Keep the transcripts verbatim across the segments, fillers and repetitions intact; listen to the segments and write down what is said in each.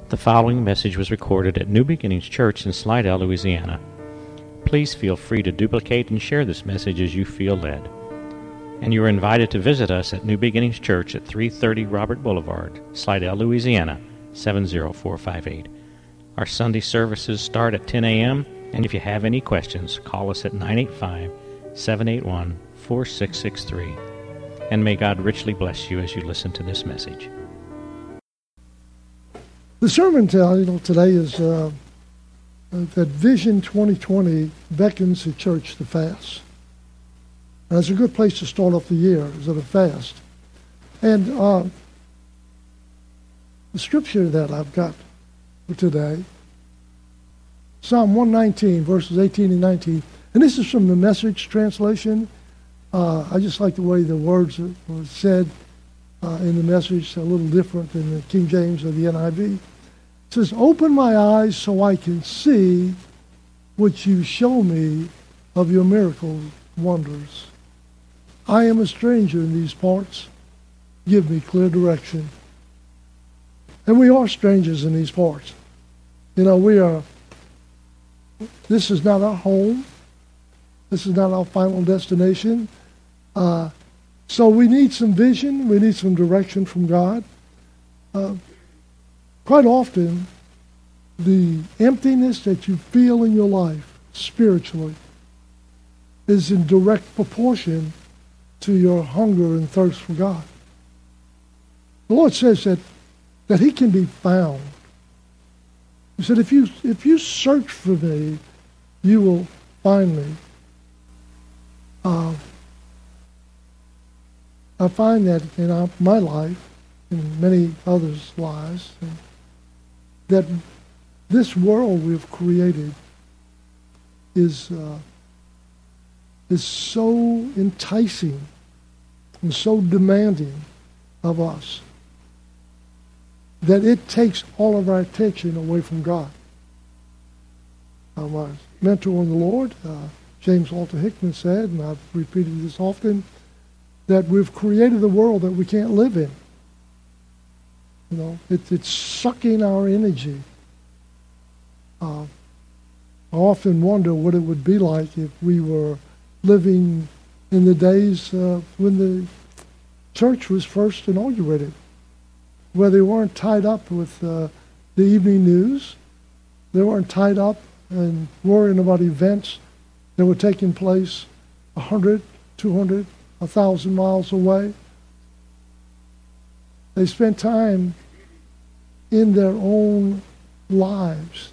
The following message was recorded at New Beginnings Church in Slidell, Louisiana. Please feel free to duplicate and share this message as you feel led. And you are invited to visit us at New Beginnings Church at three thirty Robert Boulevard, Slidell, Louisiana, seven zero four five eight. Our Sunday services start at ten a.m., and if you have any questions, call us at nine eight five, seven eight one, four six six three. And may God richly bless you as you listen to this message. The sermon title today is uh, that Vision twenty twenty beckons the church to fast. And it's a good place to start off the year, is at a fast. And uh, the scripture that I've got for today, Psalm one nineteen, verses eighteen and nineteen. And this is from the Message translation. Uh, I just like the way the words were said uh, in the Message, a little different than the King James or the N I V. It says, "Open my eyes so I can see what you show me of your miracle wonders. I am a stranger in these parts. Give me clear direction." And we are strangers in these parts. You know, we are, this is not our home. This is not our final destination. Uh, so we need some vision. We need some direction from God. Uh, quite often, the emptiness that you feel in your life spiritually is in direct proportion to your hunger and thirst for God. The Lord says that, that He can be found. He said, if you, if you search for me, you will find me. Uh, I find that in our, my life, in many others' lives, that this world we've created is uh, is so enticing and so demanding of us that it takes all of our attention away from God. Uh, my mentor in the Lord, uh, James Walter Hickman, said, and I've repeated this often, that we've created a world that we can't live in. You know, it, it's sucking our energy. Uh, I often wonder what it would be like if we were living in the days uh, when the church was first inaugurated, where they weren't tied up with uh, the evening news. They weren't tied up and worrying about events that were taking place a hundred, two hundred, a thousand miles away. They spent time in their own lives.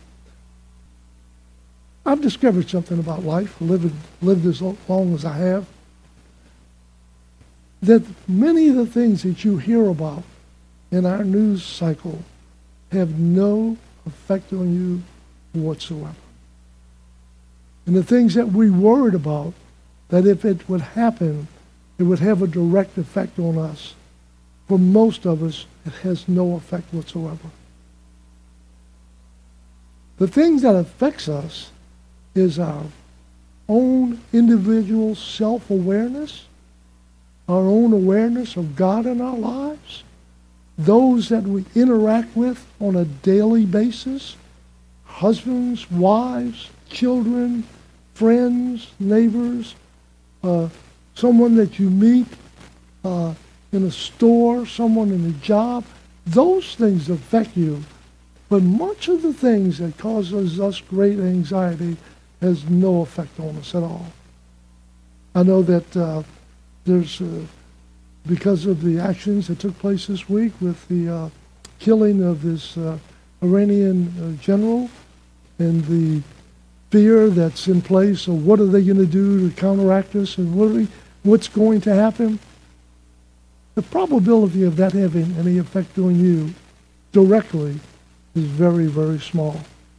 I've discovered something about life, lived, lived as long as I have, that many of the things that you hear about in our news cycle have no effect on you whatsoever. And the things that we worried about, that if it would happen, it would have a direct effect on us. For most of us, it has no effect whatsoever. The things that affects us is our own individual self-awareness, our own awareness of God in our lives, those that we interact with on a daily basis, husbands, wives, children, friends, neighbors, uh, someone that you meet uh, in a store, someone in a job. Those things affect you. But much of the things that causes us great anxiety has no effect on us at all. I know that uh, there's, uh, because of the actions that took place this week with the uh, killing of this uh, Iranian uh, general and the fear that's in place of what are they going to do to counteract this and what are we, what's going to happen, the probability of that having any effect on you directly is very, very small.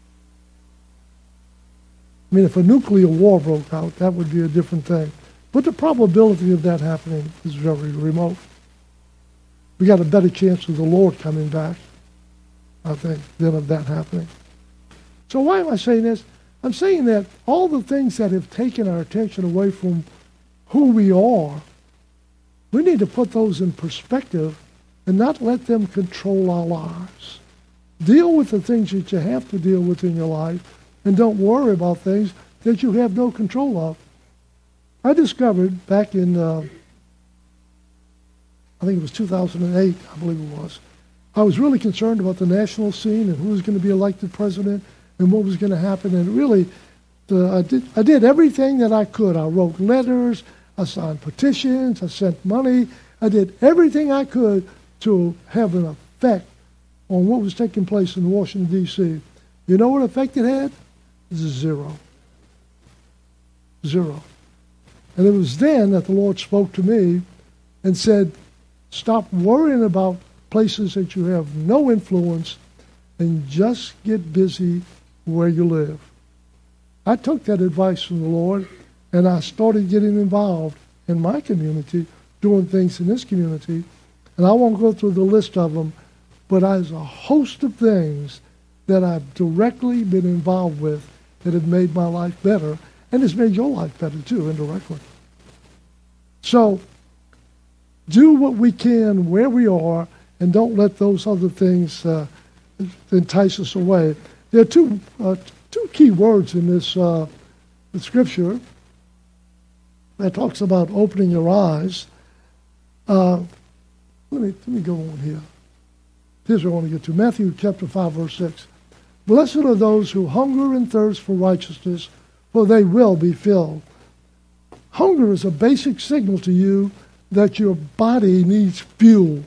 I mean, if a nuclear war broke out, that would be a different thing. But the probability of that happening is very remote. We got a better chance of the Lord coming back, I think, than of that happening. So why am I saying this? I'm saying that all the things that have taken our attention away from who we are, we need to put those in perspective and not let them control our lives. Deal with the things that you have to deal with in your life, and don't worry about things that you have no control of. I discovered back in, uh, I think it was two thousand eight, I believe it was, I was really concerned about the national scene and who was going to be elected president and what was going to happen. And really, the, I, did, I did everything that I could. I wrote letters, I signed petitions, I sent money. I did everything I could to have an effect on what was taking place in Washington, D C You know what effect it had? Zero. Zero. And it was then that the Lord spoke to me and said, stop worrying about places that you have no influence and just get busy where you live. I took that advice from the Lord, and I started getting involved in my community, doing things in this community. And I won't go through the list of them, but there's a host of things that I've directly been involved with that have made my life better, and has made your life better too, indirectly. So, do what we can where we are, and don't let those other things uh, entice us away. There are two uh, two key words in this uh, scripture that talks about opening your eyes. Uh, let me let me go on here. Here's what I want to get to. Matthew chapter five, verse six. Blessed are those who hunger and thirst for righteousness, for they will be filled. Hunger is a basic signal to you that your body needs fuel.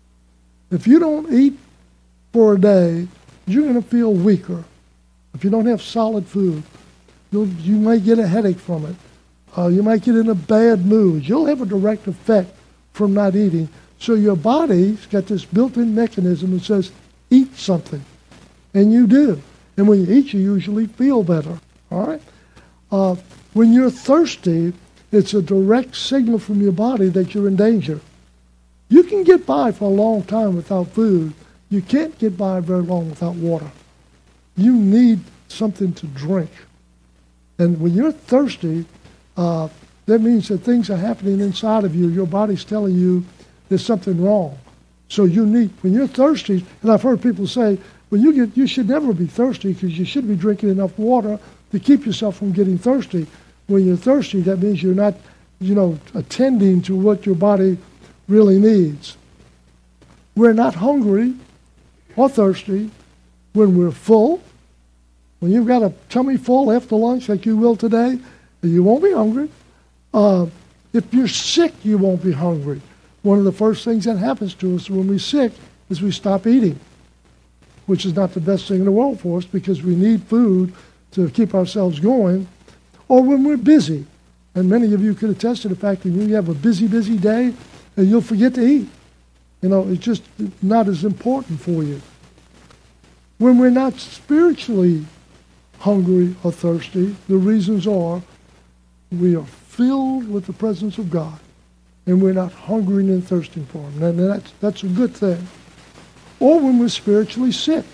If you don't eat for a day, you're going to feel weaker. If you don't have solid food, you'll, you might get a headache from it. Uh, you might get in a bad mood. You'll have a direct effect from not eating. So your body's got this built-in mechanism that says, eat something. And you do. And when you eat, you usually feel better. All right? Uh, when you're thirsty, it's a direct signal from your body that you're in danger. You can get by for a long time without food. You can't get by very long without water. You need something to drink. And when you're thirsty, uh, that means that things are happening inside of you. Your body's telling you there's something wrong. So you need, when you're thirsty, and I've heard people say, well, you get, you should never be thirsty because you should be drinking enough water to keep yourself from getting thirsty. When you're thirsty, that means you're not, you know, attending to what your body really needs. We're not hungry or thirsty when we're full. When you've got a tummy full after lunch like you will today, you won't be hungry. Uh, if you're sick, you won't be hungry. One of the first things that happens to us when we're sick is we stop eating, which is not the best thing in the world for us because we need food to keep ourselves going. Or when we're busy. And many of you could attest to the fact that you have a busy, busy day and you'll forget to eat. You know, it's just not as important for you. When we're not spiritually hungry or thirsty, the reasons are we are filled with the presence of God and we're not hungering and thirsting for Him. And that's, that's a good thing. Or when we're spiritually sick.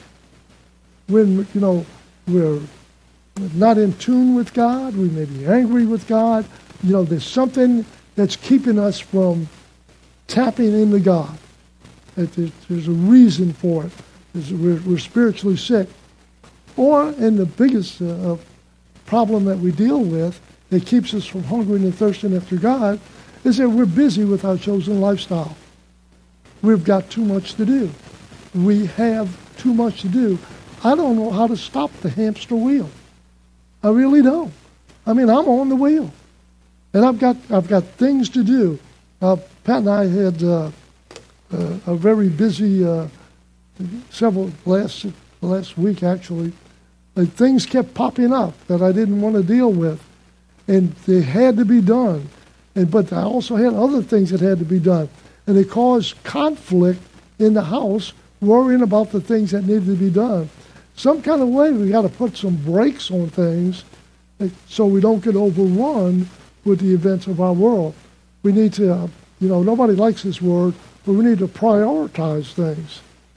When, you know, we're not in tune with God, we may be angry with God. You know, there's something that's keeping us from tapping into God. There's, there's a reason for it. We're, we're spiritually sick. Or, and the biggest uh, problem that we deal with that keeps us from hungering and thirsting after God is that we're busy with our chosen lifestyle. We've got too much to do. We have too much to do. I don't know how to stop the hamster wheel. I really don't. I mean, I'm on the wheel, and I've got I've got things to do. Uh, Pat and I had uh, uh, a very busy uh, several last last week actually. And things kept popping up that I didn't want to deal with, and they had to be done. And but I also had other things that had to be done, and it caused conflict in the house, worrying about the things that needed to be done. Some kind of way we got to put some brakes on things so we don't get overrun with the events of our world. We need to, uh, you know, nobody likes this word, but we need to prioritize things.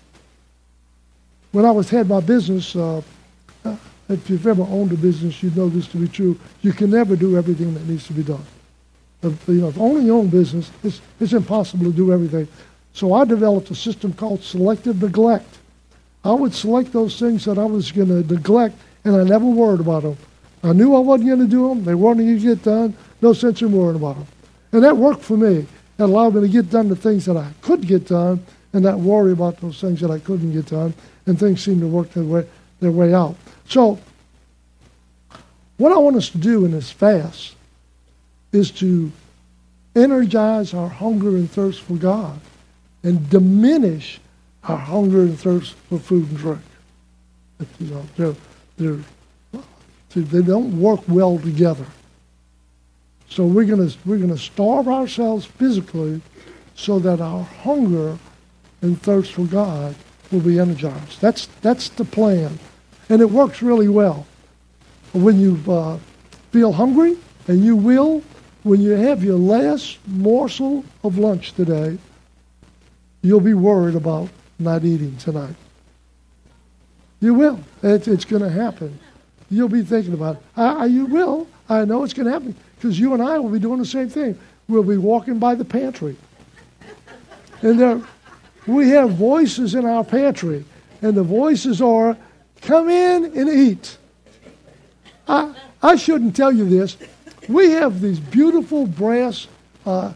When I was had my business, uh, if you've ever owned a business, you know this to be true. You can never do everything that needs to be done. If, you know, if owning your own business, it's, it's impossible to do everything. So I developed a system called selective neglect. I would select those things that I was going to neglect, and I never worried about them. I knew I wasn't going to do them. They weren't going to get done. No sense in worrying about them. And that worked for me. It allowed me to get done the things that I could get done and not worry about those things that I couldn't get done, and things seemed to work their way, their way out. So what I want us to do in this fast is to energize our hunger and thirst for God and diminish our hunger and thirst for food and drink. You know, they're, they're, they don't work well together. So we're going to we're going to starve ourselves physically so that our hunger and thirst for God will be energized. That's that's the plan, and it works really well. When you uh, feel hungry, and you will, when you have your last morsel of lunch today, you'll be worried about not eating tonight. You will. It, it's going to happen. You'll be thinking about it. I, you will. I know it's going to happen because you and I will be doing the same thing. We'll be walking by the pantry. And there, we have voices in our pantry. And the voices are, come in and eat. I, I shouldn't tell you this. We have these beautiful brass uh,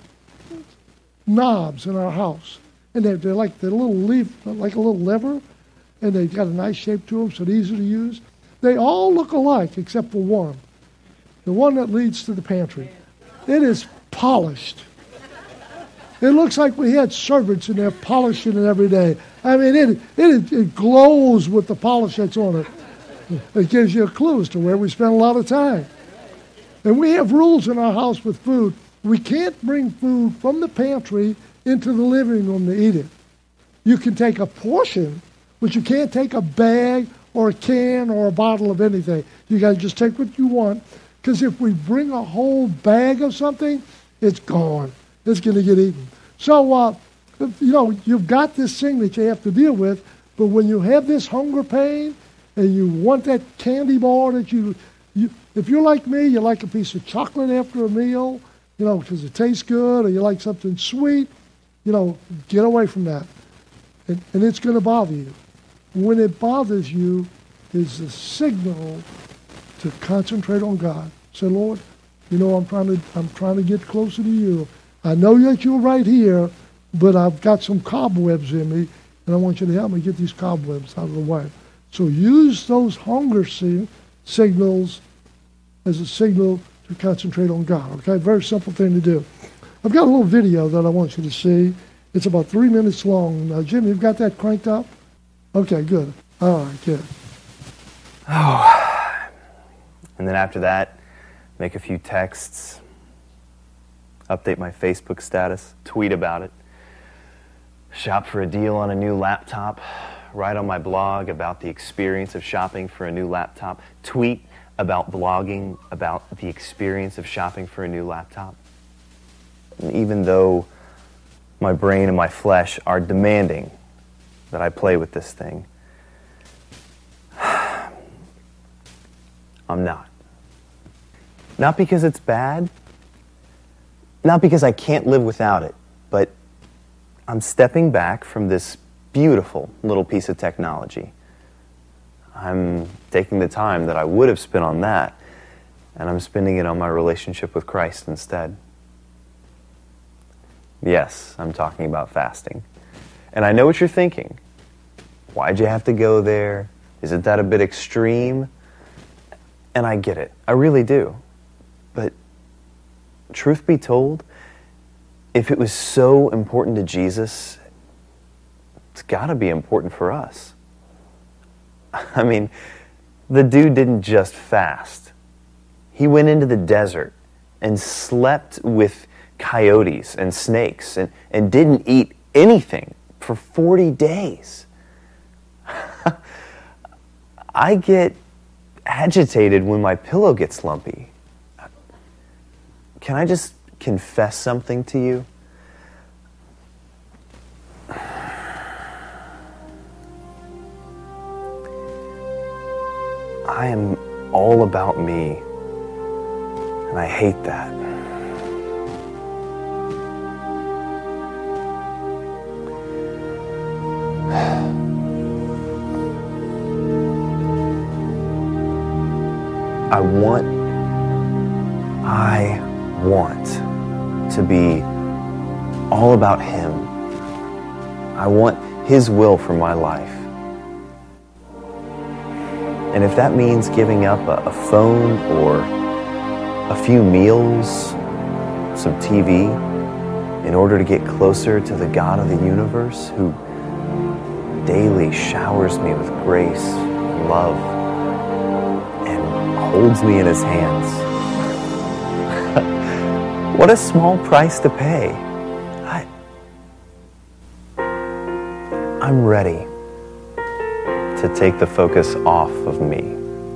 knobs in our house. And they're, they're like the little leaf, like a little lever. And they've got a nice shape to them, so they're easy to use. They all look alike except for one. The one that leads to the pantry. It is polished. It looks like we had servants in there polishing it every day. I mean, it, it, it glows with the polish that's on it. It gives you a clue as to where we spend a lot of time. And we have rules in our house with food. We can't bring food from the pantry into the living room to eat it. You can take a portion, but you can't take a bag or a can or a bottle of anything. You got to just take what you want, because if we bring a whole bag of something, it's gone. It's going to get eaten. So, uh, you know, you've got this thing that you have to deal with, but when you have this hunger pain and you want that candy bar that you, you if you're like me, you like a piece of chocolate after a meal, you know, because it tastes good, or you like something sweet, you know, get away from that. And, and it's going to bother you. When it bothers you is a signal to concentrate on God. Say, Lord, you know, I'm trying to I'm trying to get closer to you. I know that you're right here, but I've got some cobwebs in me, and I want you to help me get these cobwebs out of the way. So use those hunger sig- signals as a signal to concentrate on God. Okay, very simple thing to do. I've got a little video that I want you to see. It's about three minutes long. Now, Jim, you've got that cranked up? Okay, good. All right, good. Oh. And then after that, make a few texts, update my Facebook status, tweet about it, shop for a deal on a new laptop, write on my blog about the experience of shopping for a new laptop, tweet about blogging about the experience of shopping for a new laptop. And even though my brain and my flesh are demanding that I play with this thing, I'm not. Not because it's bad, not because I can't live without it, but I'm stepping back from this beautiful little piece of technology. I'm taking the time that I would have spent on that, and I'm spending it on my relationship with Christ instead. Yes, I'm talking about fasting. And I know what you're thinking. Why'd you have to go there? Isn't that a bit extreme? And I get it. I really do. But truth be told, if it was so important to Jesus, it's got to be important for us. I mean, the dude didn't just fast. He went into the desert and slept with coyotes and snakes and, and didn't eat anything for forty days. I get agitated when my pillow gets lumpy. Can I just confess something to you? I am all about me, and I hate that. I want, I want to be all about Him. I want His will for my life. And if that means giving up a, a phone or a few meals, some T V, in order to get closer to the God of the universe who daily showers me with grace and love and holds me in His hands. What a small price to pay. I, I'm ready to take the focus off of me.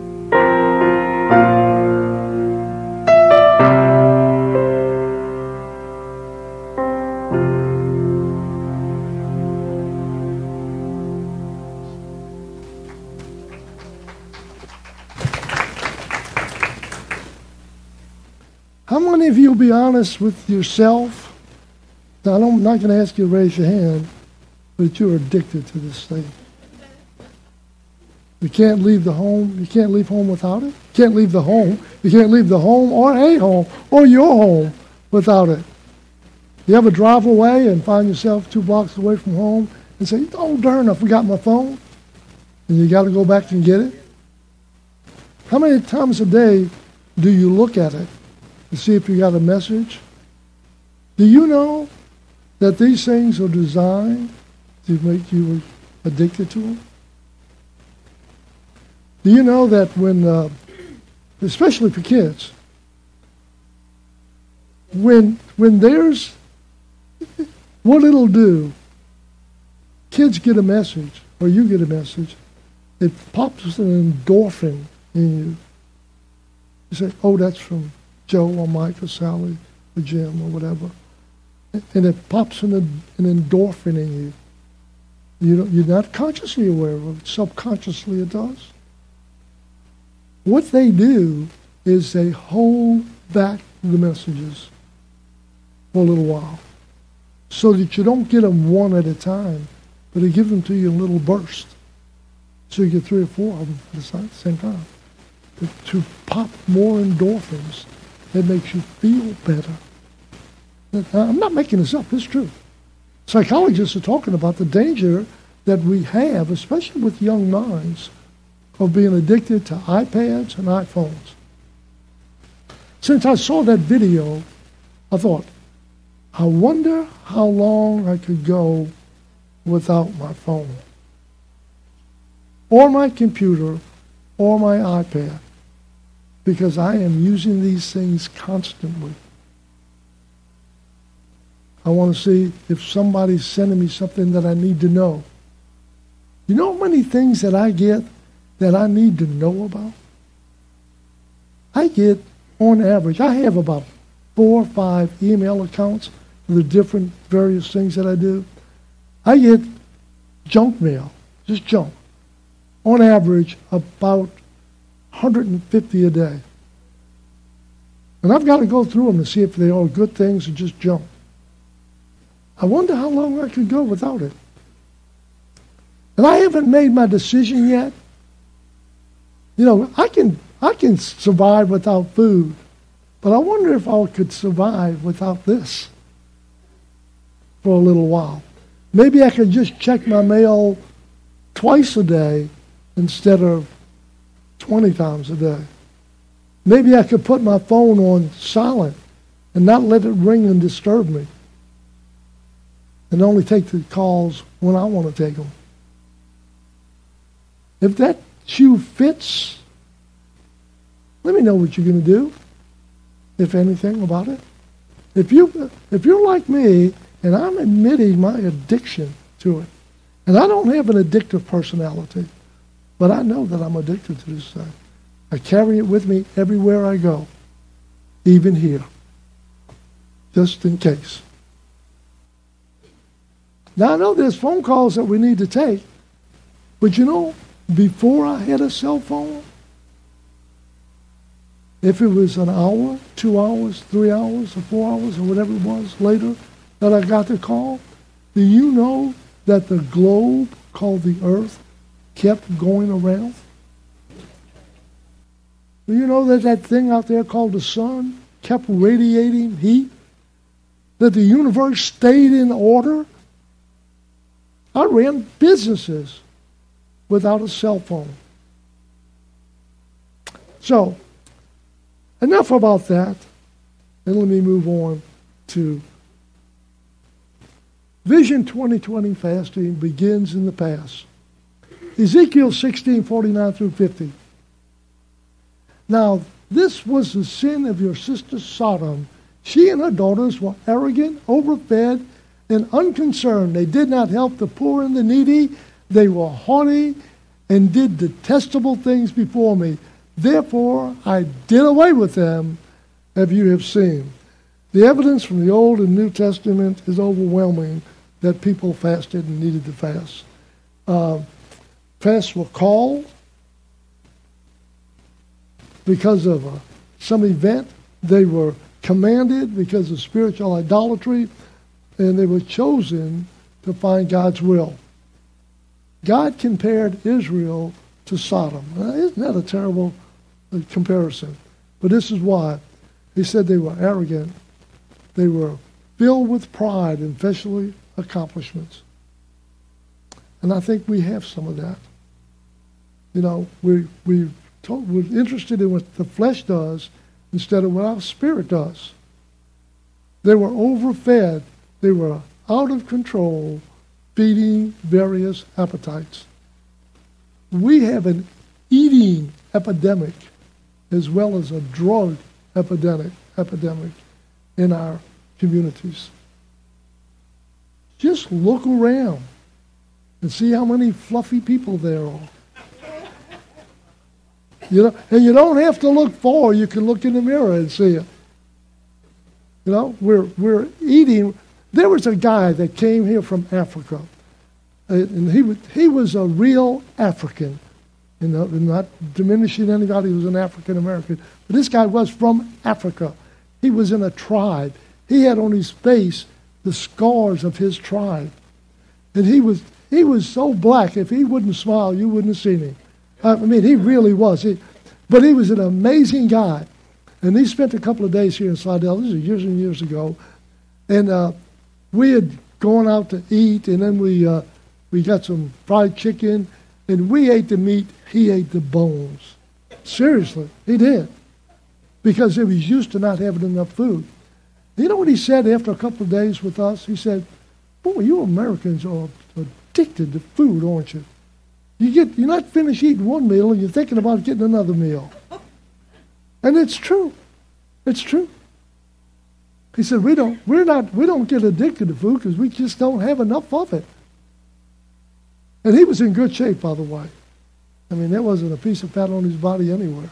How many of you will be honest with yourself? Now, I'm not going to ask you to raise your hand, but you're addicted to this thing. You can't leave the home. You can't leave home without it. You can't leave the home. You can't leave the home or a home or your home without it. You ever drive away and find yourself two blocks away from home and say, oh, darn, I forgot my phone. And you got to go back and get it. How many times a day do you look at it to see if you got a message? Do you know that these things are designed to make you addicted to them? Do you know that when, uh, especially for kids, when when there's, what it'll do, kids get a message, or you get a message, it pops an endorphin in you. You say, oh, that's from Joe or Mike or Sally or Jim or whatever. And it pops an, an endorphin in you. You don't, you're not consciously aware of it. Subconsciously it does. What they do is they hold back the messages for a little while so that you don't get them one at a time, but they give them to you in little bursts. So you get three or four of them at the same time. But to pop more endorphins, it makes you feel better. I'm not making this up. It's true. Psychologists are talking about the danger that we have, especially with young minds, of being addicted to iPads and iPhones. Since I saw that video, I thought, I wonder how long I could go without my phone, or my computer, or my iPad, because I am using these things constantly. I want to see if somebody's sending me something that I need to know. You know how many things that I get that I need to know about? I get, on average, I have about four or five email accounts for the different various things that I do. I get junk mail, just junk. On average, about one hundred fifty a day. And I've got to go through them to see if they are good things or just junk. I wonder how long I could go without it. And I haven't made my decision yet. You know, I can I can survive without food, but I wonder if I could survive without this for a little while. Maybe I could just check my mail twice a day instead of twenty times a day. Maybe I could put my phone on silent and not let it ring and disturb me, and only take the calls when I want to take them. If that shoe fits, let me know what you're going to do, if anything, about it. If you if you're like me, and I'm admitting my addiction to it, and I don't have an addictive personality, but I know that I'm addicted to this thing. I carry it with me everywhere I go, even here, just in case. Now, I know there's phone calls that we need to take, but you know, before I had a cell phone, if it was an hour, two hours, three hours, or four hours, or whatever it was later that I got the call, do you know that the globe called the Earth kept going around? Do you know that that thing out there called the sun kept radiating heat? That the universe stayed in order? I ran businesses without a cell phone. So, enough about that. And let me move on to Vision twenty twenty fasting begins in the past. Ezekiel sixteen, forty-nine through fifty. Now, this was the sin of your sister Sodom. She and her daughters were arrogant, overfed, and unconcerned. They did not help the poor and the needy. They were haughty and did detestable things before me. Therefore, I did away with them, as you have seen. The evidence from the Old and New Testament is overwhelming that people fasted and needed to fast. Uh, fasts were called because of uh, some event. They were commanded because of spiritual idolatry, and they were chosen to find God's will. God compared Israel to Sodom. Now, isn't that a terrible uh, comparison? But this is why. He said they were arrogant. They were filled with pride and fleshly accomplishments. And I think we have some of that. You know, we, we told, we're interested in what the flesh does instead of what our spirit does. They were overfed. They were out of control, feeding various appetites. We have an eating epidemic as well as a drug epidemic, epidemic in our communities. Just look around and see how many fluffy people there are. You know, and you don't have to look far. You can look in the mirror and see it. You know, we're we're eating. There was a guy that came here from Africa, and he was he was a real African. You know, not diminishing anybody who was an African American, but this guy was from Africa. He was in a tribe. He had on his face the scars of his tribe, and he was he was so black. If he wouldn't smile, you wouldn't have seen him. I mean, he really was. He, but he was an amazing guy. And he spent a couple of days here in Slidell. This is years and years ago. And uh, we had gone out to eat, and then we uh, we got some fried chicken, and we ate the meat. He ate the bones. Seriously, he did. Because he was used to not having enough food. You know what he said after a couple of days with us? He said, boy, you Americans are addicted to food, aren't you? You get, you're not finished eating one meal and you're thinking about getting another meal. And it's true. It's true. He said, we don't, we're not, we don't get addicted to food because we just don't have enough of it. And he was in good shape, by the way. I mean, there wasn't a piece of fat on his body anywhere.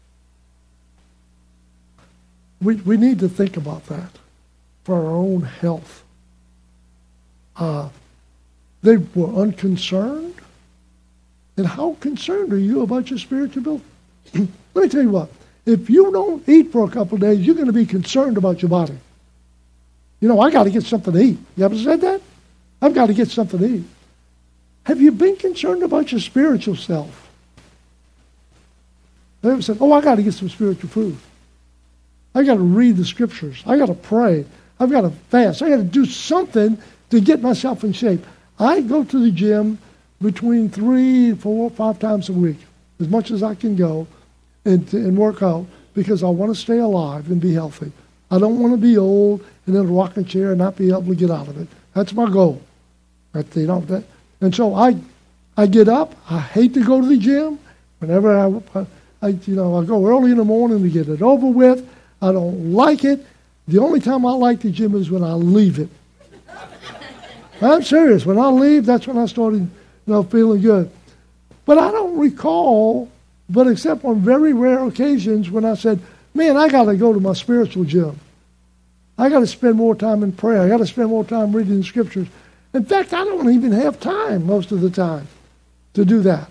We, we need to think about that for our own health. Uh, they were unconcerned. And how concerned are you about your spiritual build? Let me tell you what. If you don't eat for a couple of days, you're going to be concerned about your body. You know, I got to get something to eat. You ever said that? I've got to get something to eat. Have you been concerned about your spiritual self? Have you ever said, oh, I got to get some spiritual food. I got to read the scriptures. I got to pray. I've got to fast. I got to do something to get myself in shape. I go to the gym between three, four, five times a week, as much as I can go, and, and work out because I want to stay alive and be healthy. I don't want to be old and in a rocking chair and not be able to get out of it. That's my goal. Right, you know, that, and so I, I get up. I hate to go to the gym. Whenever I, I, you know, I go early in the morning to get it over with. I don't like it. The only time I like the gym is when I leave it. I'm serious. When I leave, that's when I started, you know, feeling good. But I don't recall, but except on very rare occasions when I said, man, I got to go to my spiritual gym. I got to spend more time in prayer. I got to spend more time reading the scriptures. In fact, I don't even have time most of the time to do that.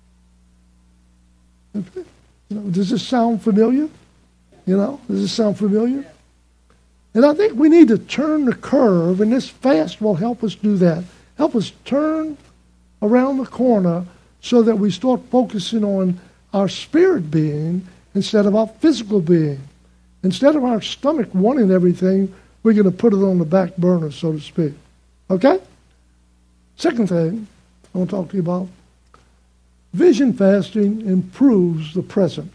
You know, does this sound familiar? You know, does this sound familiar? And I think we need to turn the curve, and this fast will help us do that. Help us turn around the corner so that we start focusing on our spirit being instead of our physical being. Instead of our stomach wanting everything, we're going to put it on the back burner, so to speak. Okay? Second thing I want to talk to you about, vision fasting improves the present.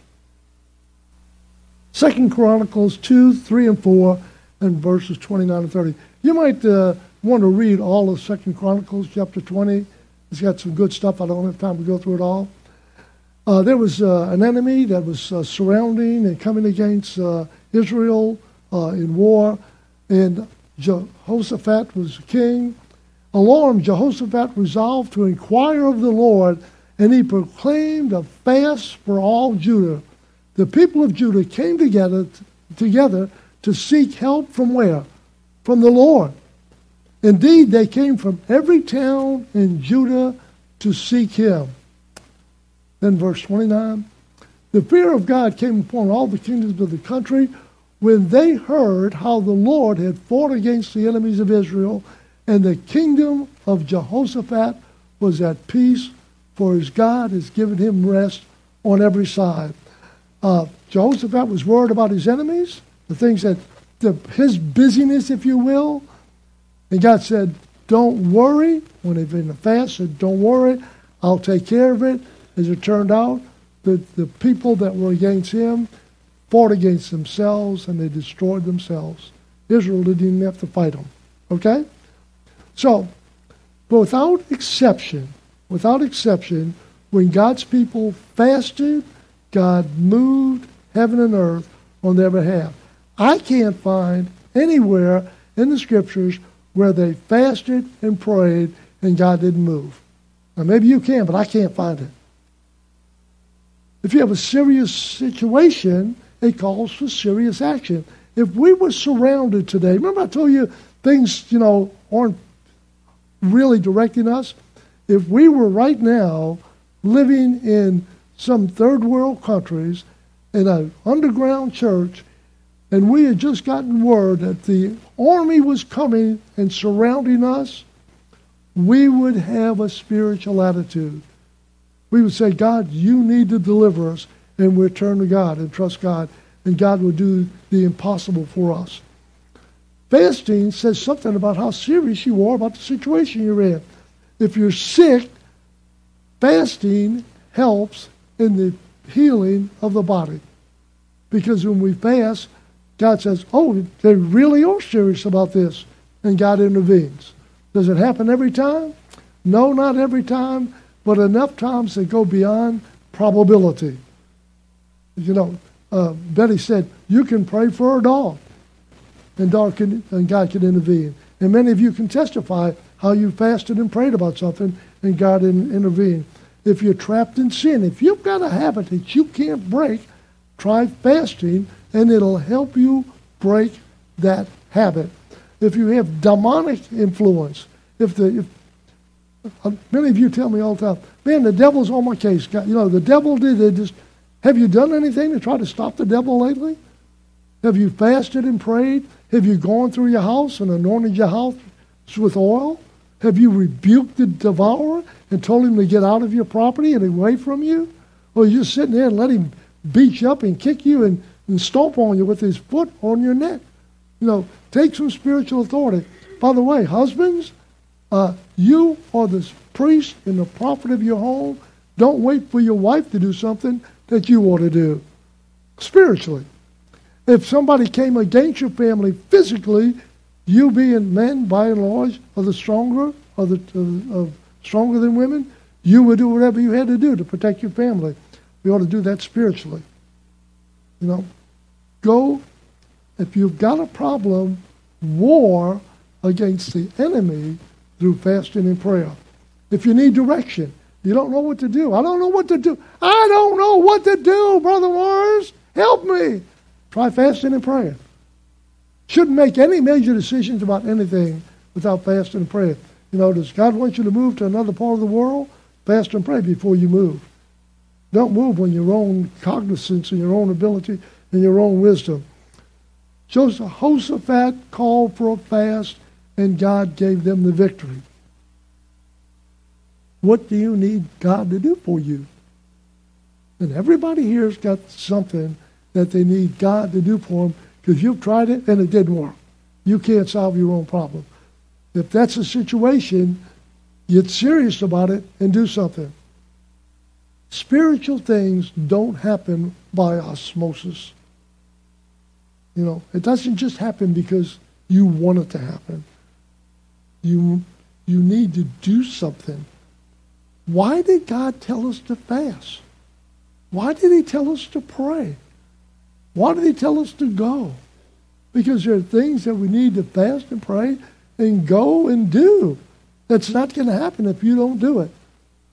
Second Chronicles two, three, and four, and verses twenty-nine and thirty. You might uh, want to read all of Second Chronicles chapter twenty. It's got some good stuff. I don't have time to go through it all. Uh, there was uh, an enemy that was uh, surrounding and coming against uh, Israel uh, in war, and Jehoshaphat was the king. Alarmed, Jehoshaphat resolved to inquire of the Lord, and he proclaimed a fast for all Judah. The people of Judah came together, together to seek help from where? From the Lord. Indeed, they came from every town in Judah to seek him. Then verse twenty-nine, the fear of God came upon all the kingdoms of the country when they heard how the Lord had fought against the enemies of Israel, and the kingdom of Jehoshaphat was at peace, for his God has given him rest on every side. Uh, Jehoshaphat was worried about his enemies, the things that, the, his busyness, if you will. And God said, don't worry. When they've been in a fast, said, don't worry, I'll take care of it. As it turned out, the, the people that were against him fought against themselves, and they destroyed themselves. Israel didn't even have to fight them. Okay? So, without exception, without exception, when God's people fasted, God moved heaven and earth on their behalf. I can't find anywhere in the Scriptures where they fasted and prayed and God didn't move. Now, maybe you can, but I can't find it. If you have a serious situation, it calls for serious action. If we were surrounded today, remember I told you things, you know, aren't really directing us? If we were right now living in some third world countries in an underground church, and we had just gotten word that the army was coming and surrounding us, we would have a spiritual attitude. We would say, God, you need to deliver us, and we'd turn to God and trust God, and God will do the impossible for us. Fasting says something about how serious you are about the situation you're in. If you're sick, fasting helps in the healing of the body. Because when we fast, God says, oh, they really are serious about this, and God intervenes. Does it happen every time? No, not every time, but enough times that go beyond probability. You know, uh, Betty said, you can pray for a dog, and, dog can, and God can intervene. And many of you can testify how you fasted and prayed about something, and God didn't intervene. If you're trapped in sin, if you've got a habit that you can't break, try fasting, and it'll help you break that habit. If you have demonic influence, if the if, uh, many of you tell me all the time, man, the devil's on my case. God, you know, the devil did it. Just have you done anything to try to stop the devil lately? Have you fasted and prayed? Have you gone through your house and anointed your house with oil? Have you rebuked the devourer and told him to get out of your property and away from you? Or you just sitting there and let him beat you up and kick you and, and stomp on you with his foot on your neck? You know, take some spiritual authority. By the way, husbands, uh, you are the priest and the prophet of your home. Don't wait for your wife to do something that you ought to do spiritually. If somebody came against your family physically, you being men, by and large, are the stronger, are the uh, uh, stronger than women, you would do whatever you had to do to protect your family. We ought to do that spiritually. You know, go, if you've got a problem, war against the enemy through fasting and prayer. If you need direction, you don't know what to do. I don't know what to do. I don't know what to do, Brother Mars. Help me. Try fasting and praying. Shouldn't make any major decisions about anything without fasting and praying. You know, does God want you to move to another part of the world? Fast and pray before you move. Don't move on your own cognizance and your own ability and your own wisdom. Jehoshaphat called for a fast, and God gave them the victory. What do you need God to do for you? And everybody here's got something that they need God to do for them because you've tried it and it didn't work. You can't solve your own problem. If that's the situation, get serious about it and do something. Spiritual things don't happen by osmosis. You know, it doesn't just happen because you want it to happen. You, you need to do something. Why did God tell us to fast? Why did he tell us to pray? Why did he tell us to go? Because there are things that we need to fast and pray and go and do. That's not going to happen if you don't do it.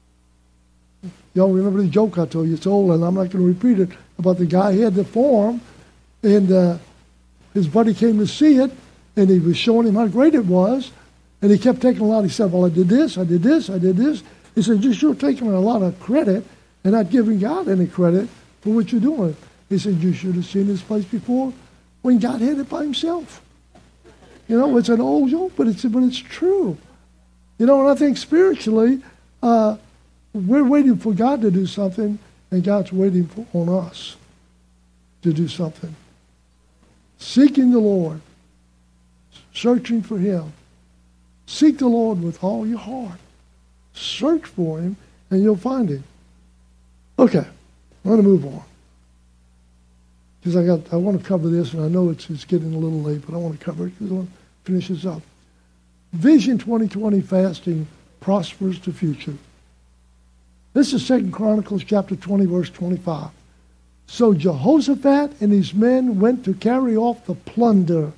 Y'all remember the joke I told you? It's old, and I'm not going to repeat it, about the guy. He had the form, and uh, his buddy came to see it, and he was showing him how great it was, and he kept taking a lot. He said, well, I did this, I did this, I did this. He said, you're sure taking a lot of credit and not giving God any credit for what you're doing. He said, you should have seen this place before when God had it by himself. You know, it's an old joke, but it's, but it's true. You know, and I think spiritually, uh, we're waiting for God to do something, and God's waiting for, on us to do something. Seeking the Lord, searching for him. Seek the Lord with all your heart. Search for him, and you'll find him. Okay, I'm going to move on. Because I got, I want to cover this, and I know it's, it's getting a little late, but I want to cover it because I want to finish this up. Vision twenty twenty fasting prospers the future. This is Second Chronicles chapter twenty, verse twenty-five. So Jehoshaphat and his men went to carry off the plunder,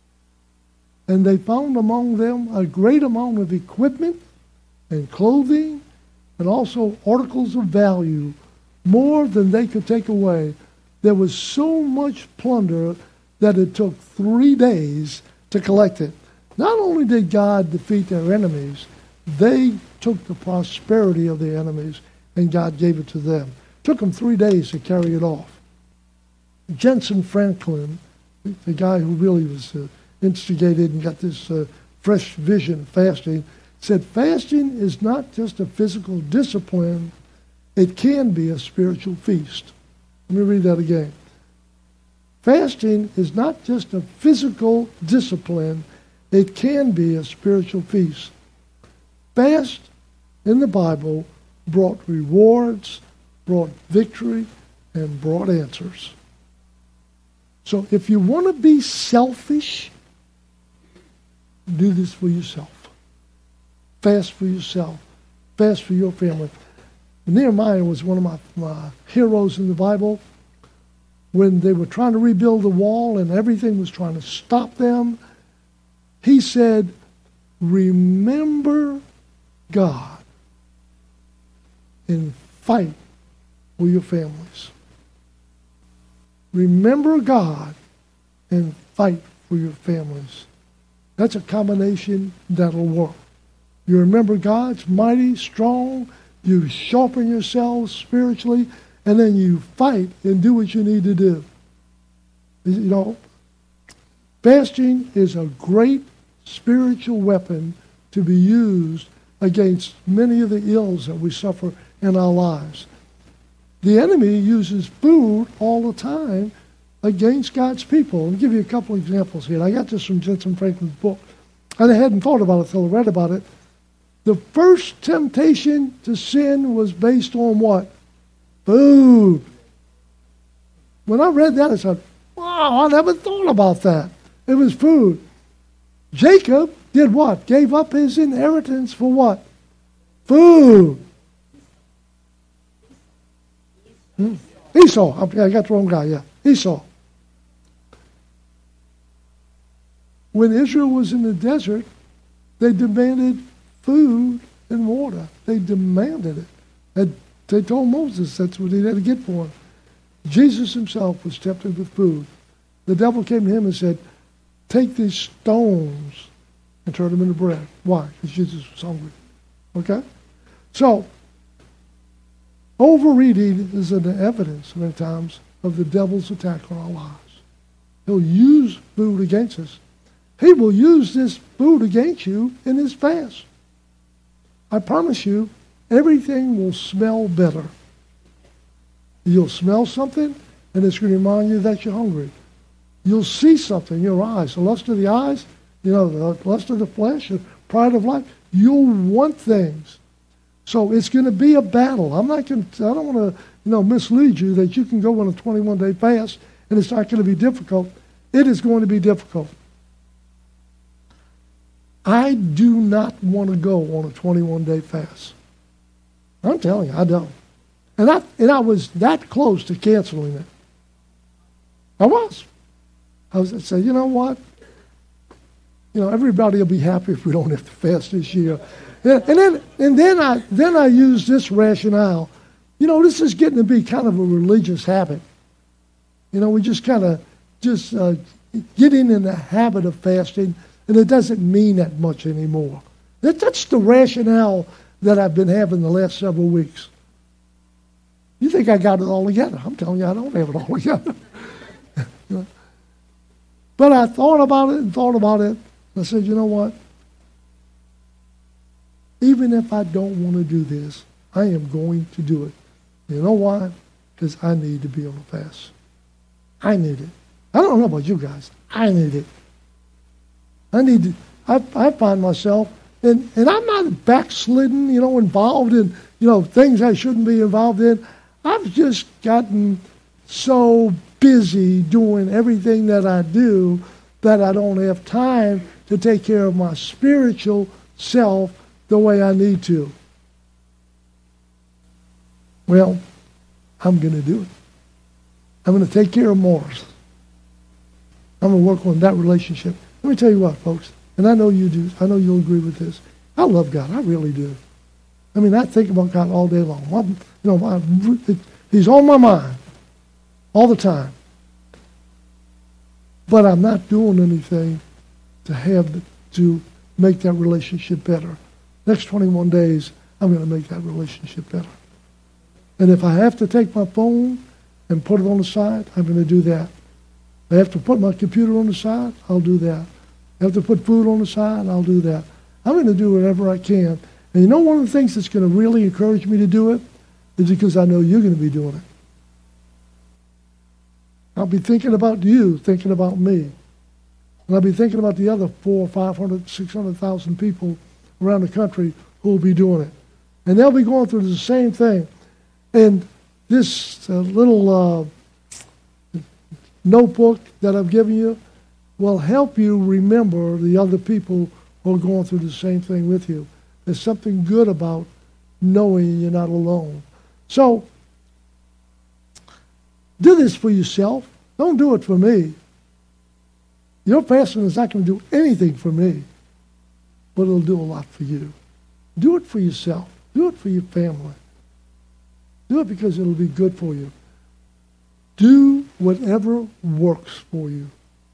and they found among them a great amount of equipment and clothing and also articles of value, more than they could take away. There was so much plunder that it took three days to collect it. Not only did God defeat their enemies, they took the prosperity of their enemies and God gave it to them. It took them three days to carry it off. Jensen Franklin, the guy who really was uh, instigated and got this uh, fresh vision of fasting, said fasting is not just a physical discipline, it can be a spiritual feast. Let me read that again. Fasting is not just a physical discipline, it can be a spiritual feast. Fast in the Bible brought rewards, brought victory, and brought answers. So if you want to be selfish, do this for yourself. Fast for yourself. Fast for your family. Nehemiah was one of my, my heroes in the Bible. When they were trying to rebuild the wall and everything was trying to stop them, he said, remember God and fight for your families. Remember God and fight for your families. That's a combination that'll work. You remember God's mighty, strong, you sharpen yourselves spiritually, and then you fight and do what you need to do. You know, fasting is a great spiritual weapon to be used against many of the ills that we suffer in our lives. The enemy uses food all the time against God's people. I'll give you a couple examples here. I got this from Jensen Franklin's book, and I hadn't thought about it until I read about it. The first temptation to sin was based on what? Food. When I read that, I said, wow, I never thought about that. It was food. Jacob did what? Gave up his inheritance for what? Food. Hmm? Esau. I got the wrong guy, yeah. Esau. When Israel was in the desert, they demanded food and water. They demanded it. And they told Moses that's what he had to get for him. Jesus himself was tempted with food. The devil came to him and said, take these stones and turn them into bread. Why? Because Jesus was hungry. Okay? So, overeating is an evidence many times of the devil's attack on our lives. He'll use food against us. He will use this food against you in his fast. I promise you, everything will smell better. You'll smell something, and it's going to remind you that you're hungry. You'll see something in your eyes, the lust of the eyes, you know, the lust of the flesh, the pride of life. You'll want things. So it's going to be a battle. I'm not going to, I don't want to, you know, mislead you that you can go on a twenty-one day fast and it's not going to be difficult. It is going to be difficult. I do not want to go on a twenty-one day fast. I'm telling you, I don't. And I, and I was that close to canceling it. I was. I was I said, you know what? You know, everybody will be happy if we don't have to fast this year. And, and then and then I then I used this rationale. You know, this is getting to be kind of a religious habit. You know, we just kind of just uh, getting in the habit of fasting, and it doesn't mean that much anymore. That, that's the rationale that I've been having the last several weeks. You think I got it all together. I'm telling you, I don't have it all together. But I thought about it and thought about it. I said, you know what? Even if I don't want to do this, I am going to do it. You know why? Because I need to be on a fast. I need it. I don't know about you guys. I need it. I need to, I, I find myself, and, and I'm not backslidden, you know, involved in, you know, things I shouldn't be involved in. I've just gotten so busy doing everything that I do that I don't have time to take care of my spiritual self the way I need to. Well, I'm going to do it. I'm going to take care of Morris. I'm going to work on that relationship. Let me tell you what, folks, and I know you do. I know you'll agree with this. I love God. I really do. I mean, I think about God all day long. I'm, you know, I, He's on my mind all the time. But I'm not doing anything to have to make that relationship better. Next twenty-one days, I'm going to make that relationship better. And if I have to take my phone and put it on the side, I'm going to do that. If I have to put my computer on the side, I'll do that. If I have to put food on the side, I'll do that. I'm going to do whatever I can. And you know one of the things that's going to really encourage me to do it is because I know you're going to be doing it. I'll be thinking about you, thinking about me. And I'll be thinking about the other four, five hundred, six hundred thousand people around the country who will be doing it. And they'll be going through the same thing. And this uh, little uh, notebook that I've given you will help you remember the other people who are going through the same thing with you. There's something good about knowing you're not alone. So, do this for yourself. Don't do it for me. Your fasting is not going to do anything for me, but it'll do a lot for you. Do it for yourself. Do it for your family. Do it because it'll be good for you. Do whatever works for you.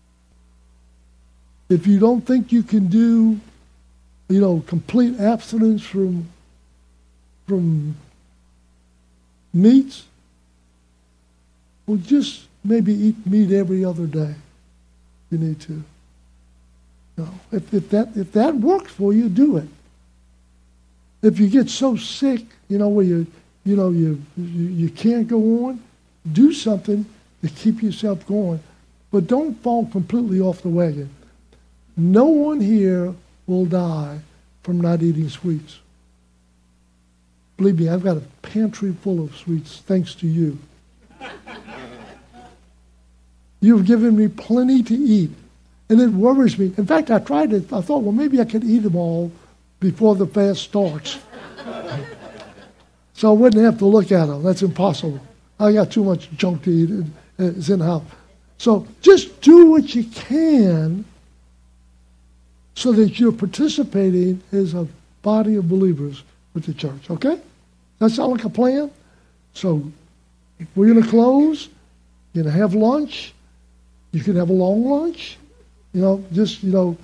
If you don't think you can do, you know, complete abstinence from, from meats, well, just maybe eat meat every other day. You need to. No, if, if that if that works for you, do it. If you get so sick, you know, where you you know you you, you can't go on, do something to keep yourself going, but don't fall completely off the wagon. No one here will die from not eating sweets. Believe me, I've got a pantry full of sweets thanks to you. You've given me plenty to eat, and it worries me. In fact, I tried it. I thought, well, maybe I could eat them all before the fast starts. So I wouldn't have to look at them. That's impossible. I got too much junk to eat. It's in the house. So just do what you can so that you're participating as a body of believers with the church, okay? That sound like a plan? So we're going to close. You're going to have lunch. You can have a long lunch. You know, just, you know,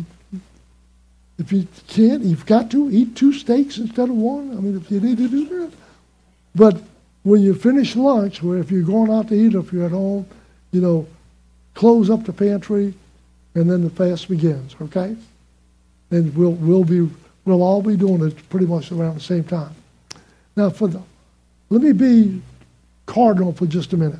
if you can't, you've got to eat two steaks instead of one. I mean, if you need to do that. But when you finish lunch, or if you're going out to eat, or if you're at home, you know, close up the pantry, and then the fast begins, okay? And we'll we'll be we'll all be doing it pretty much around the same time. Now, for the let me be Cardinal for just a minute.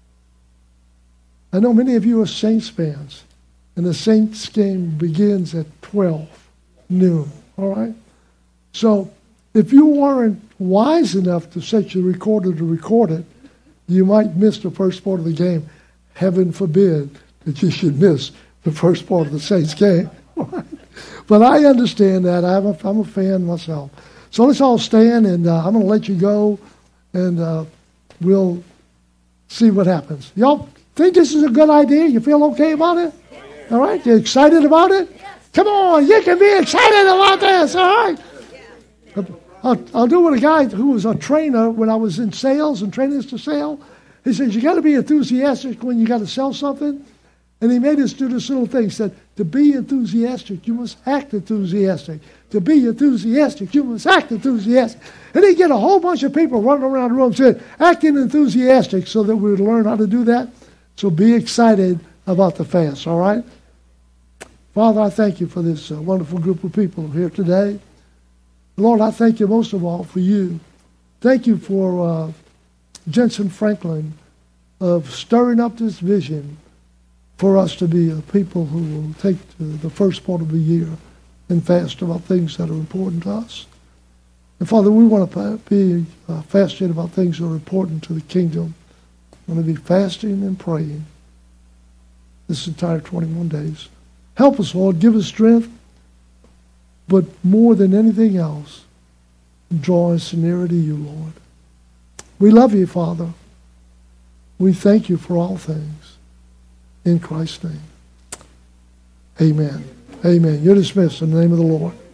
I know many of you are Saints fans, and the Saints game begins at twelve noon, all right? So if you weren't wise enough to set your recorder to record it, you might miss the first part of the game. Heaven forbid that you should miss the first part of the Saints game. But I understand that. I'm a, I'm a fan myself. So let's all stand, and uh, I'm going to let you go, and uh, we'll see what happens. Y'all think this is a good idea? You feel okay about it? All right? You excited about it? Come on, you can be excited about this, all right? I'll, I'll do what a guy who was a trainer when I was in sales and training us to sell. He says, you got to be enthusiastic when you got to sell something. And he made us do this little thing. He said, to be enthusiastic, you must act enthusiastic. To be enthusiastic, you must act enthusiastic. And he'd get a whole bunch of people running around the room saying, acting enthusiastic, so that we would learn how to do that. So be excited about the fast, all right? Father, I thank you for this uh, wonderful group of people here today. Lord, I thank you most of all for you. Thank you for uh, Jensen Franklin of stirring up this vision for us to be a people who will take the first part of the year and fast about things that are important to us. And Father, we want to be uh, fasting about things that are important to the kingdom. We want to be fasting and praying this entire twenty-one days. Help us, Lord. Give us strength. But more than anything else, draw us nearer to you, Lord. We love you, Father. We thank you for all things. In Christ's name. Amen. Amen. You're dismissed in the name of the Lord.